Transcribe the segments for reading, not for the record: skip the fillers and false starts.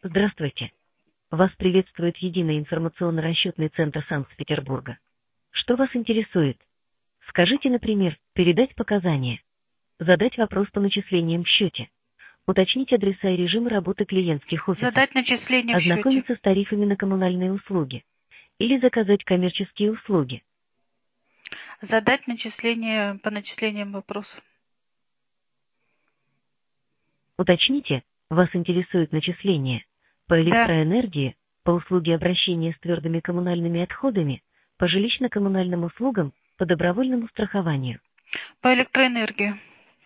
Здравствуйте. Вас приветствует Единый информационно-расчетный центр Санкт-Петербурга. Что вас интересует? Скажите, например, передать показания, задать вопрос по начислениям в счете, уточнить адреса и режимы работы клиентских офисов, Задать начисление в счете. ознакомиться с тарифами на коммунальные услуги или заказать коммерческие услуги. Задать начисление по начислениям вопросов. Уточните, вас интересует начисление по электроэнергии, по услуге обращения с твердыми коммунальными отходами, по жилищно-коммунальным услугам, по добровольному страхованию. По электроэнергии.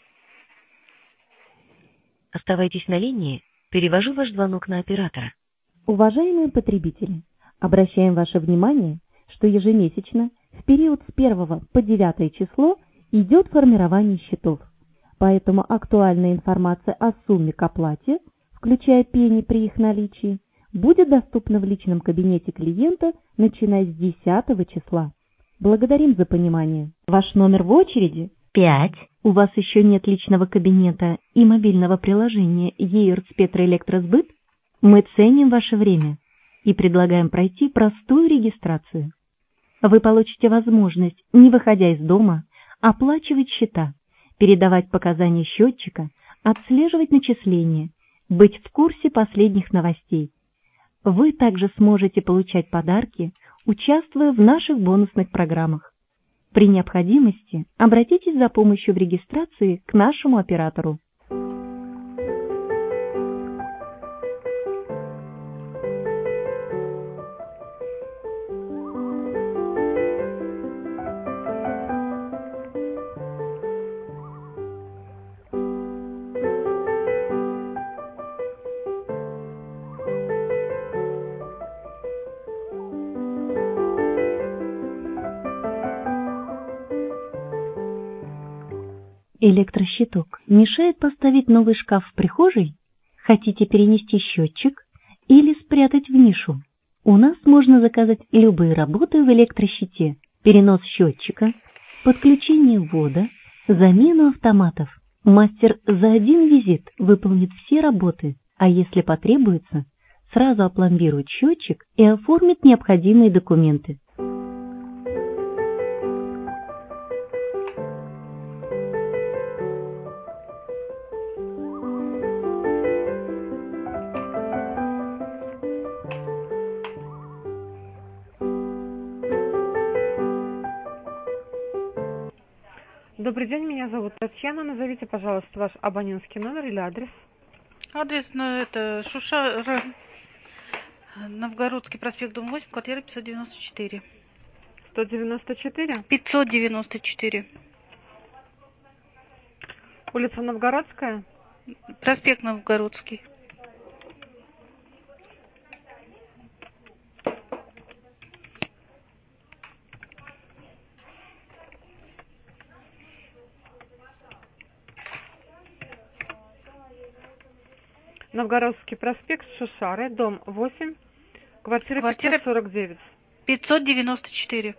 Оставайтесь на линии, перевожу ваш звонок на оператора. Уважаемые потребители, обращаем ваше внимание, что ежемесячно в период с 1 по 9 число идет формирование счетов. Поэтому актуальная информация о сумме к оплате, включая пени при их наличии, будет доступна в личном кабинете клиента, начиная с 10 числа. Благодарим за понимание. Ваш номер в очереди 5. У вас еще нет личного кабинета и мобильного приложения ЕРЦ-Петроэлектросбыт? Мы ценим ваше время и предлагаем пройти простую регистрацию. Вы получите возможность, не выходя из дома, оплачивать счета, передавать показания счетчика, отслеживать начисления, быть в курсе последних новостей. Вы также сможете получать подарки, участвуя в наших бонусных программах. При необходимости обратитесь за помощью в регистрации к нашему оператору. Электрощиток мешает поставить новый шкаф в прихожей? Хотите перенести счетчик или спрятать в нишу? У нас можно заказать любые работы в электрощите: перенос счетчика, подключение ввода, замену автоматов. Мастер за один визит выполнит все работы, а если потребуется, сразу опломбирует счетчик и оформит необходимые документы. Добрый день, меня зовут Татьяна. Назовите, пожалуйста, ваш абонентский номер или адрес. Адрес это Шушара, Новгородский проспект, дом 8, квартира 594. 194? 594. Улица Новгородская? Проспект Новгородский. Новгородский проспект, Шушары, дом 8, квартира 549. 594.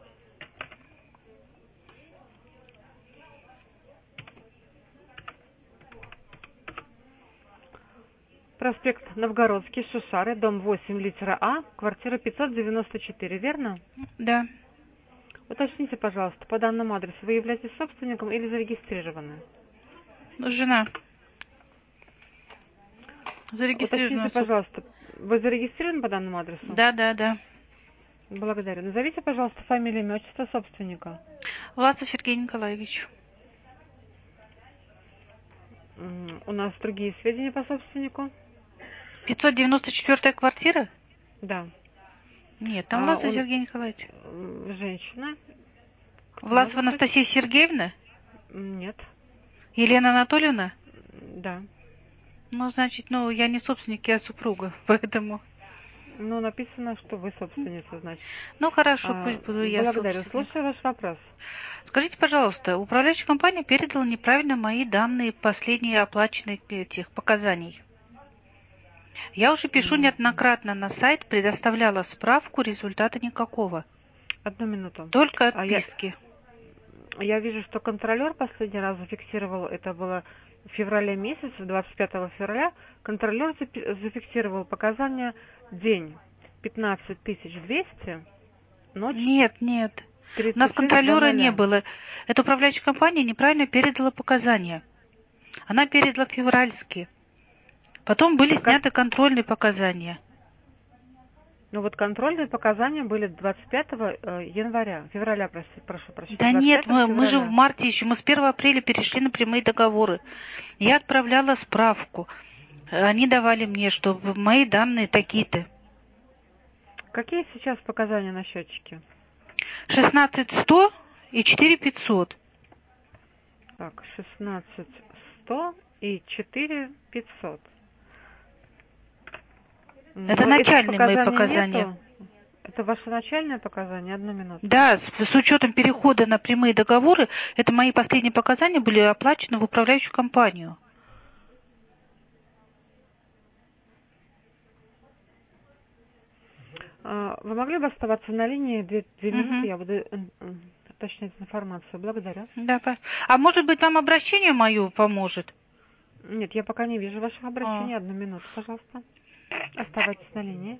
Проспект Новгородский, Шушары, дом 8, литера А, квартира 594, верно? Да. Уточните, пожалуйста, по данному адресу вы являетесь собственником или зарегистрированы? Жена. Зарегистрирована. Уточните, пожалуйста, вы зарегистрированы по данному адресу? Да. Благодарю. Назовите, пожалуйста, фамилию, имя, отчество собственника. Власов Сергей Николаевич. У нас другие сведения по собственнику. 594 квартира? Да. Нет, там Власов Сергей Николаевич. Женщина. Власова Анастасия Сергеевна? Нет. Елена Анатольевна? Да. Ну, значит, я не собственник, я супруга, поэтому... написано, что вы собственница, значит. Хорошо, пусть буду я Благодарю. собственник. Слушаю ваш вопрос. Скажите, пожалуйста, управляющая компания передала неправильно мои данные последние оплаченных этих показаний. Я уже пишу неоднократно на сайт, предоставляла справку, результата никакого. Одну минуту. Только отписки. Я вижу, что контролер последний раз зафиксировал, это было в феврале месяце, 25 февраля, контролер зафиксировал показания день 15200, ночь Нет, нет. У нас 36 контролера не 00. было. Эта управляющая компания неправильно передала показания. Она передала февральские. Потом были сняты контрольные показания. Ну вот контрольные показания были 25 февраля, прошу прощения. Да нет, 25 мы же в февраля. марте еще, мы с 1 апреля перешли на прямые договоры. Я отправляла справку. Они давали мне, что мои данные такие-то. Какие сейчас показания на счетчике? 16100 и 4500. Так, 16100 и 4500. Это начальные мои показания. Нету? Это ваше начальное показание? Одну минуту. Да, с учетом перехода на прямые договоры, это мои последние показания были оплачены в управляющую компанию. Вы могли бы оставаться на линии 2 минуты? Я буду уточнять информацию. Благодарю. Да, а может быть, вам обращение мое поможет? Нет, я пока не вижу ваших обращений. Одну минуту, пожалуйста. Оставайтесь на линии.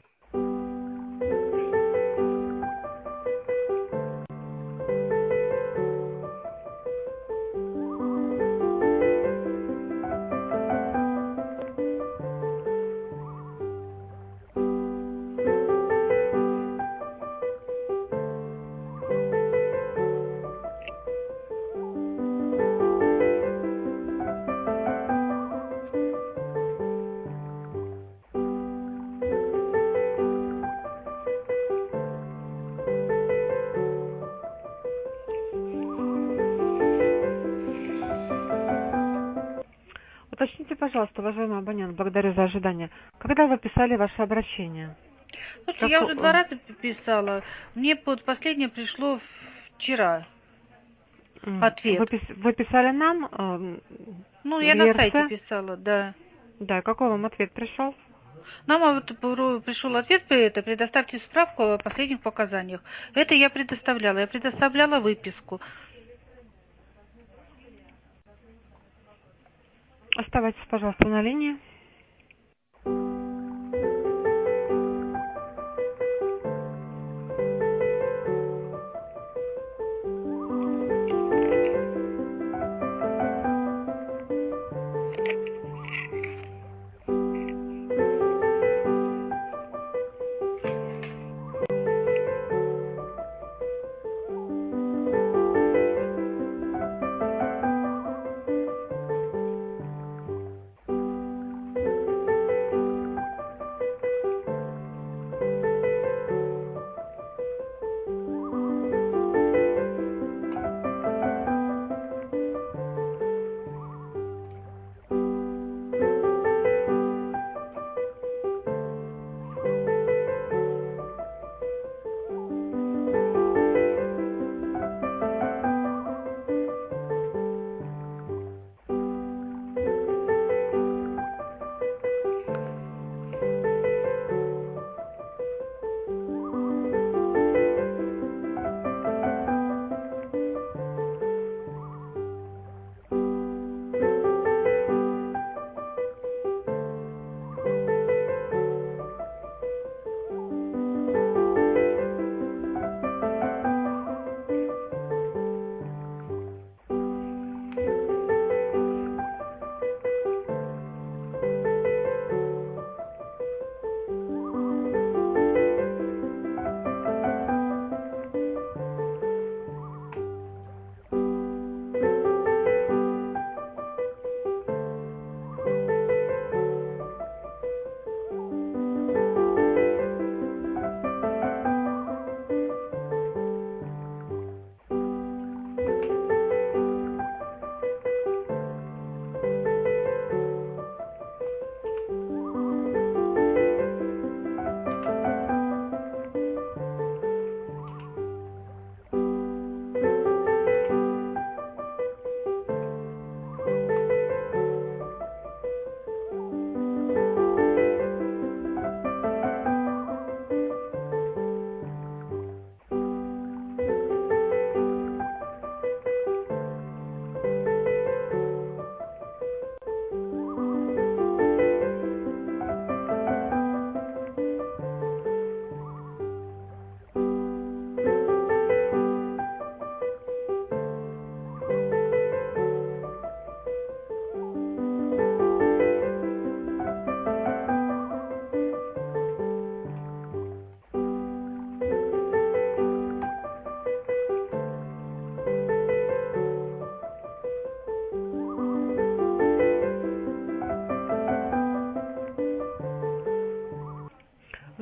Уточните, пожалуйста, уважаемый абонент, благодарю за ожидание. Когда вы писали ваше обращение? Слушайте, я уже 2 раза писала. Мне последнее пришло вчера. Ответ. Вы писали нам? Ну, я на сайте писала, да. Да, какой вам ответ пришел? Нам вот пришел ответ, предоставьте справку о последних показаниях. Это я предоставляла выписку. Оставайтесь, пожалуйста, на линии.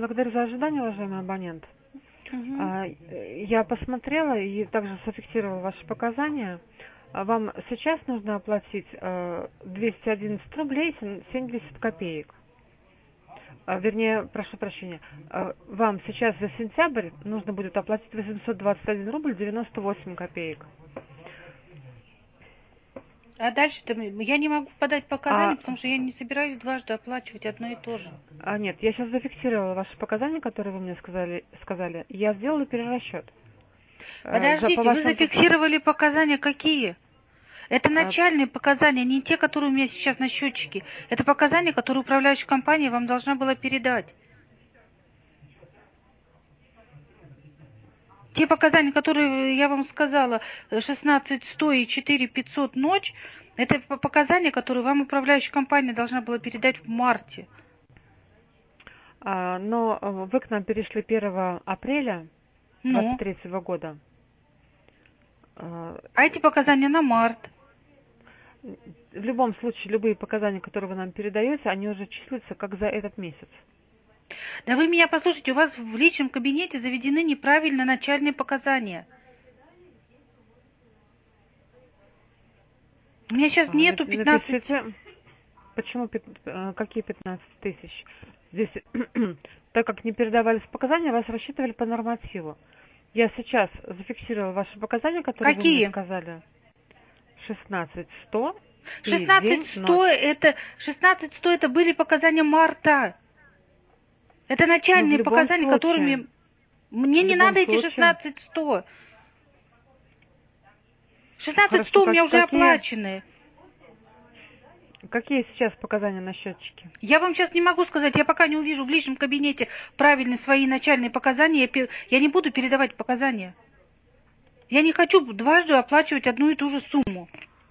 Благодарю за ожидание, уважаемый абонент. Я посмотрела и также зафиксировала ваши показания. Вам сейчас нужно оплатить 211 рублей 70 копеек. Вернее, прошу прощения, вам сейчас за сентябрь нужно будет оплатить 821 рубль 98 копеек. А дальше-то я не могу подать показания, потому что я не собираюсь дважды оплачивать одно и то же. Нет, я сейчас зафиксировала ваши показания, которые вы мне сказали. Я сделала перерасчет. Подождите, вы зафиксировали показания какие? Это начальные показания, не те, которые у меня сейчас на счетчике. Это показания, которые управляющая компания вам должна была передать. Те показания, которые я вам сказала, 16.100 и 4.500 ночь, это показания, которые вам управляющая компания должна была передать в марте. Но вы к нам перешли 1 апреля 2023 года. А эти показания на март. В любом случае, любые показания, которые вы нам передаете, они уже числятся как за этот месяц. Да вы меня послушайте, у вас в личном кабинете заведены неправильно начальные показания. У меня сейчас нету 15... Напишите, почему, какие 15 тысяч? Здесь, так как не передавались показания, вас рассчитывали по нормативу. Я сейчас зафиксировала ваши показания, которые вы мне сказали. 16.100. 16.100 это были показания марта. Это начальные показания, которыми... Мне не надо эти 16.100. 16.100 у меня уже оплачены. Какие сейчас показания на счетчике? Я вам сейчас не могу сказать. Я пока не увижу в личном кабинете правильные свои начальные показания. Я не буду передавать показания. Я не хочу дважды оплачивать одну и ту же сумму.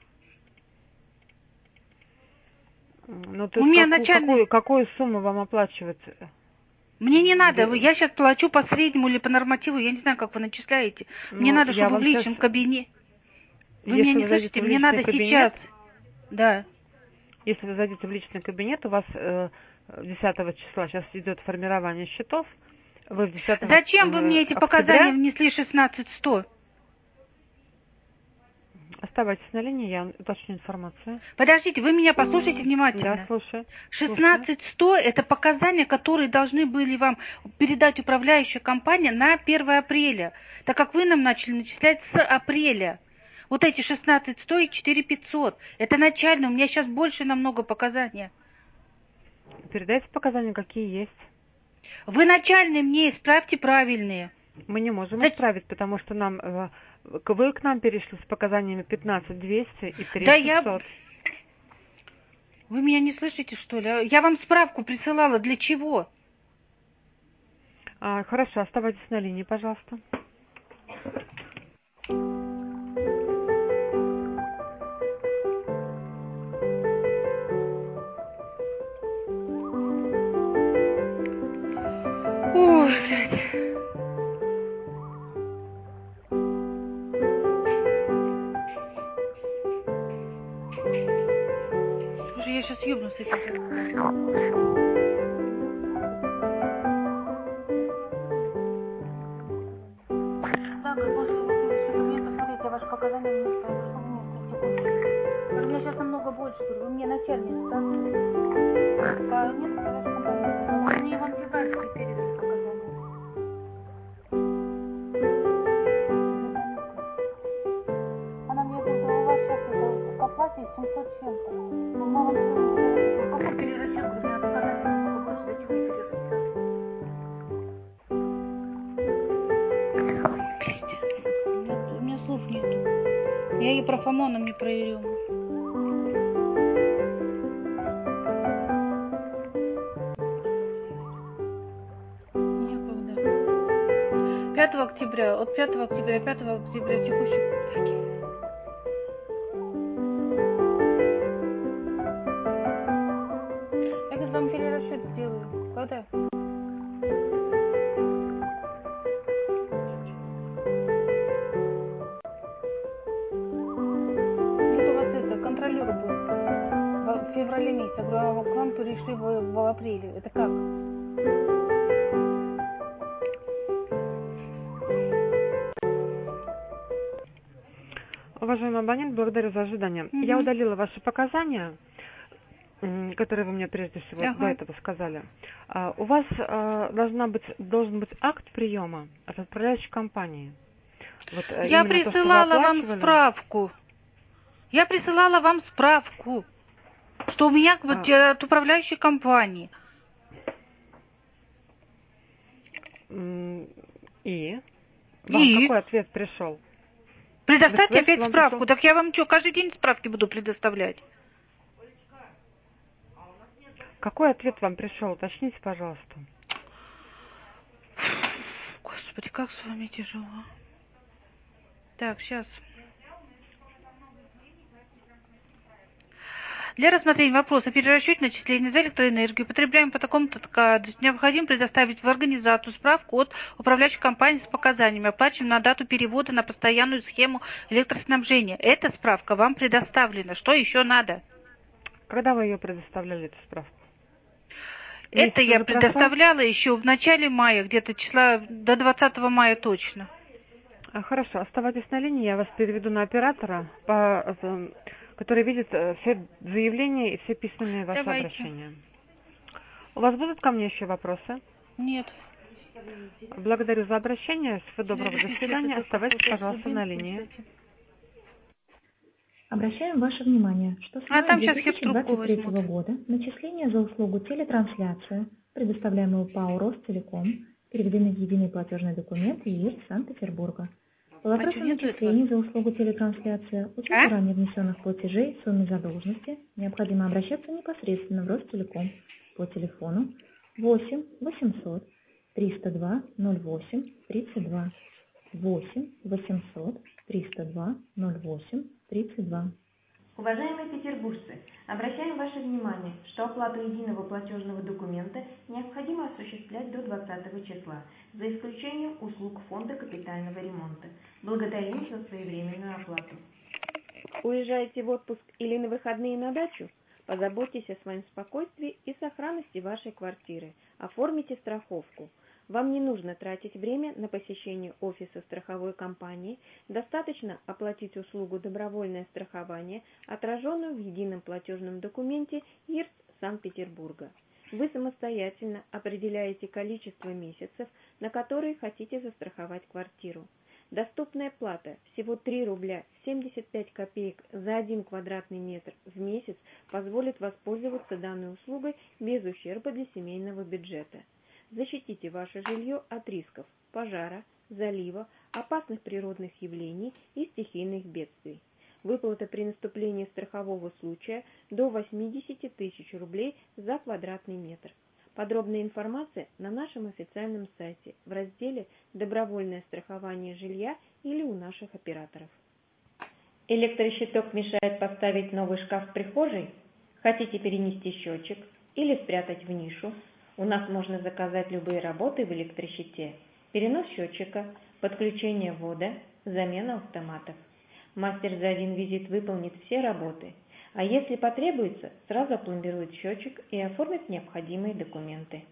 Ну, то есть какую сумму вам оплачивать? Мне не надо, я сейчас плачу по среднему или по нормативу, я не знаю, как вы начисляете. Мне надо, чтобы в личном кабинете... Вы меня не слышите, мне надо сейчас. Да. Если вы зайдете в личный кабинет, у вас 10 числа сейчас идет формирование счетов. Вы в 10 Зачем вы мне эти показания внесли 16.100? Оставайтесь на линии, я уточню информацию. Подождите, вы меня послушайте внимательно. Да, слушаю. 16.100 это показания, которые должны были вам передать управляющая компания на 1 апреля, так как вы нам начали начислять с апреля. Вот эти 16.100 и 4.500. Это начально, у меня сейчас больше намного показания. Передайте показания, какие есть. Вы начальные мне исправьте правильные. Мы не можем исправить, потому что вы к нам перешли с показаниями 15.200 и 3.500. Вы меня не слышите, что ли? Я вам справку присылала. Для чего? Хорошо, оставайтесь на линии, пожалуйста. Ой, блядь. Слушай, я сейчас ёбну с этим. Так, после мне посмотрите ваши показания, мне скажут, что вы мне критикуете. У меня сейчас намного больше, вы мне начальник ставьте. Да, нет, ваша компания. Мне Иван Гигантский передали показания. Она мне говорит, у вас сейчас это к оплате 700 чем-то. Ну, мы вам перерасчет. Какой перерасчет? Говорю, у меня показания намного больше, зачем мне перерасчет? У меня слов нету. Я и про Фомона не проверю. Некогда. 5 октября, от 5 октября текущий. Я говорю, вам перерасчет сделаю. Когда? Нет, у вас это, контролер был в феврале месяце. Я говорю, а к вам пришли в апреле. Это как? Уважаемый абонент, благодарю за ожидание. Я удалила ваши показания, которые вы мне прежде всего до этого сказали. У вас должен быть акт приема от отправляющей компании. Вот Я присылала вам справку. Что у меня от управляющей компании. И? Вам какой ответ пришел? Предоставьте опять справку. Так я вам что, каждый день справки буду предоставлять? Какой ответ вам пришел? Уточните, пожалуйста. Господи, как с вами тяжело. Так, сейчас. Для рассмотрения вопроса о перерасчете начислений за электроэнергию, потребляем по такому-то адресу, необходимо предоставить в организацию справку от управляющей компании с показаниями, оплачиваем на дату перевода на постоянную схему электроснабжения. Эта справка вам предоставлена. Что еще надо? Когда вы ее предоставляли, эту справку? Это я предоставляла еще в начале мая, где-то числа до 20 мая точно. Хорошо, оставайтесь на линии, я вас переведу на оператора, который видит все заявления и все письменные ваши обращения. У вас будут ко мне еще вопросы? Нет. Благодарю за обращение. Всего доброго, до свидания. Оставайтесь, пожалуйста, на линии. Обращаем ваше внимание, что с мая 2023 года начисления за услугу телетрансляция, предоставляемую ПАО «Ростелеком», переведены в единый платежный документ ЕИР Санкт-Петербурга. По вопросу начислений за услугу телетрансляция, учета ранее внесенных платежей в сумме задолженности, необходимо обращаться непосредственно в Ростелеком по телефону 8 800 302 08 32 8 800 302 08 32. Уважаемые петербуржцы, обращаем ваше внимание, что оплату единого платежного документа необходимо осуществлять до 20 числа, за исключением услуг фонда капитального ремонта. Благодарим за своевременную оплату. Уезжаете в отпуск или на выходные на дачу? Позаботьтесь о своем спокойствии и сохранности вашей квартиры. Оформите страховку. Вам не нужно тратить время на посещение офиса страховой компании, достаточно оплатить услугу добровольное страхование, отраженную в едином платежном документе ЕИР Санкт-Петербурга. Вы самостоятельно определяете количество месяцев, на которые хотите застраховать квартиру. Доступная плата всего 3 рубля 75 копеек за 1 квадратный метр в месяц позволит воспользоваться данной услугой без ущерба для семейного бюджета. Защитите ваше жилье от рисков пожара, залива, опасных природных явлений и стихийных бедствий. Выплата при наступлении страхового случая до 80 тысяч рублей за квадратный метр. Подробная информация на нашем официальном сайте в разделе «Добровольное страхование жилья» или у наших операторов. Электрощиток мешает поставить новый шкаф в прихожей? Хотите перенести счетчик или спрятать в нишу? У нас можно заказать любые работы в электрощите. Перенос счетчика, подключение ввода, замена автоматов. Мастер за один визит выполнит все работы. А если потребуется, сразу опломбирует счетчик и оформит необходимые документы.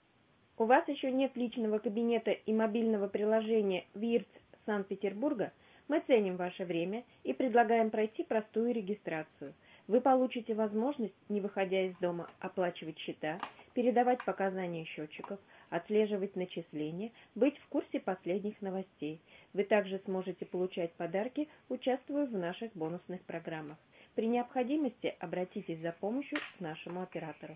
У вас еще нет личного кабинета и мобильного приложения ВИРЦ Санкт-Петербурга? Мы ценим ваше время и предлагаем пройти простую регистрацию. Вы получите возможность, не выходя из дома, оплачивать счета, передавать показания счетчиков, отслеживать начисления, быть в курсе последних новостей. Вы также сможете получать подарки, участвуя в наших бонусных программах. При необходимости обратитесь за помощью к нашему оператору.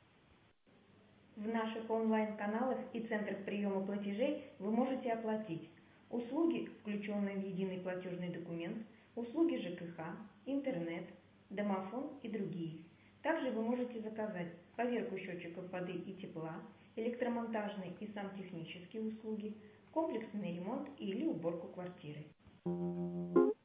В наших онлайн-каналах и центрах приема платежей вы можете оплатить услуги, включенные в единый платежный документ, услуги ЖКХ, интернет, домофон и другие. Также вы можете заказать поверку счетчиков воды и тепла, электромонтажные и сантехнические услуги, комплексный ремонт или уборку квартиры.